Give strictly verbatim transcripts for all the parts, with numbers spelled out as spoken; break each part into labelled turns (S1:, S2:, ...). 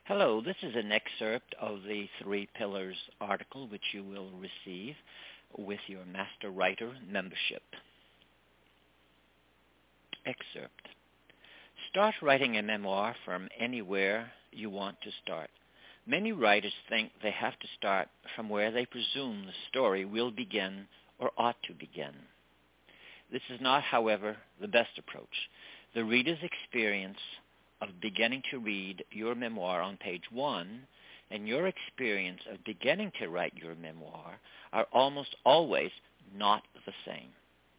S1: Hello, this is an excerpt of the Three Pillars article which you will receive with your Master Writer membership. Excerpt. Start writing a memoir from anywhere you want to start. Many writers think they have to start from where they presume the story will begin or ought to begin. This is not, however, the best approach. The reader's experience of beginning to read your memoir on page one and your experience of beginning to write your memoir are almost always not the same.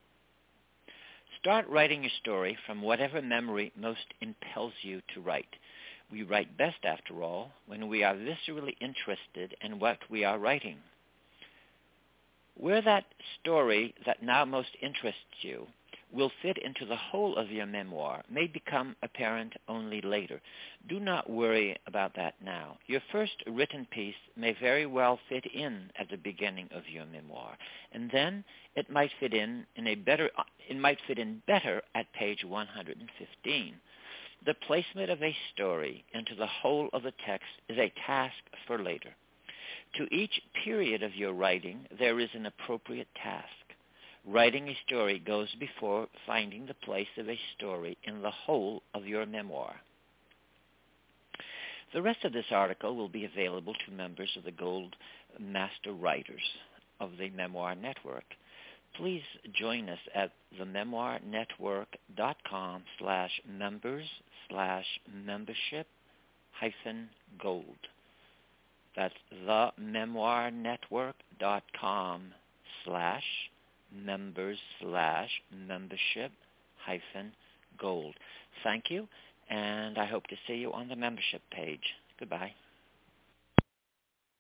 S1: Start writing your story from whatever memory most impels you to write. We write best, after all, when we are viscerally interested in what we are writing. Where that story that now most interests you will fit into the whole of your memoir may become apparent only later. Do not worry about that now. Your first written piece may very well fit in at the beginning of your memoir, and then it might fit in in a better it might fit in better at page one hundred fifteen. The placement of a story into the whole of the text is a task for later. To each period of your writing, there is an appropriate task. Writing a story goes before finding the place of a story in the whole of your memoir. The rest of this article will be available to members of the Gold Master Writers of the Memoir Network. Please join us at thememoirnetwork.com slash members slash membership hyphen gold. That's thememoirnetwork.com slash members slash membership hyphen gold. Thank you, and I hope to see you on the membership page. Goodbye.